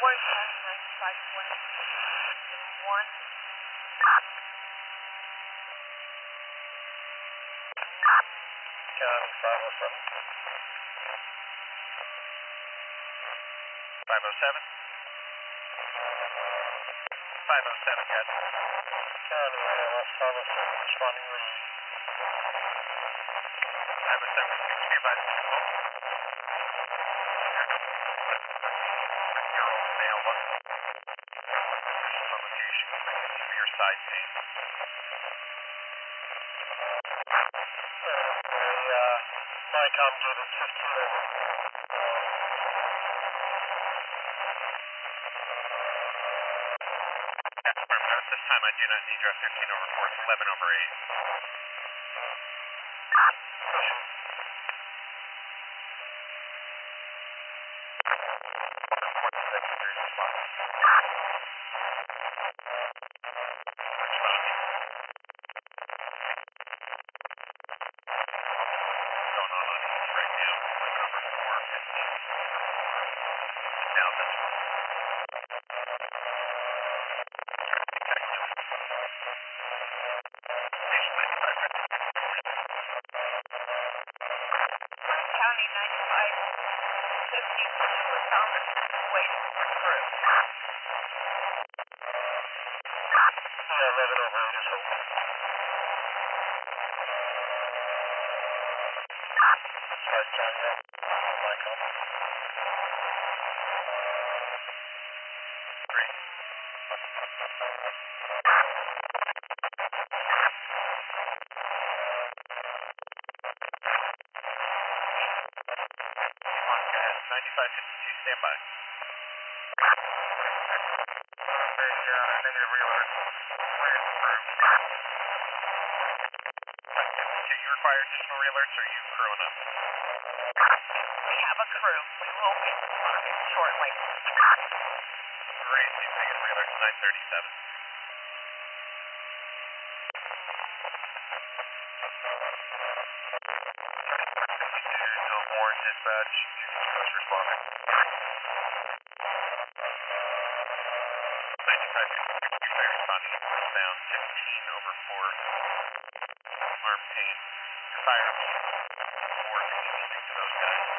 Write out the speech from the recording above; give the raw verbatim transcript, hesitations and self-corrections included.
One County ninety-five West, one. County five oh seven. five oh seven? five oh seven, yes. County West five oh seven, responding with five oh seven, can you advise me to call? Year-old male, what? Location, severe side pain. the uh, Nikon gave it fifteen over. That's affirmative. At this time, I do not need your fifteen over four. It's eleven over eight. Going on on east right now. eleven over four, fifteen. Now this one. County ninety-five fifty-two is on waiting for crew. Yeah, eleven over eight is open. Sorry, County up. Nikon. Great. ninety-five fifty-two, stand by. A uh, negative realert. Where is the crew? fifty-two, you require additional re-alerts, or are you crewing up? We have a crew. We will be responding shortly. Great, you taking re-alerts nine thirty-seven. fifty-two, no more dispatch. East Coast responding. ninety-five fifty-two, you're responding eastbound fifteen over four. Arm pain. Your firearms. Four, can you speak to those guys?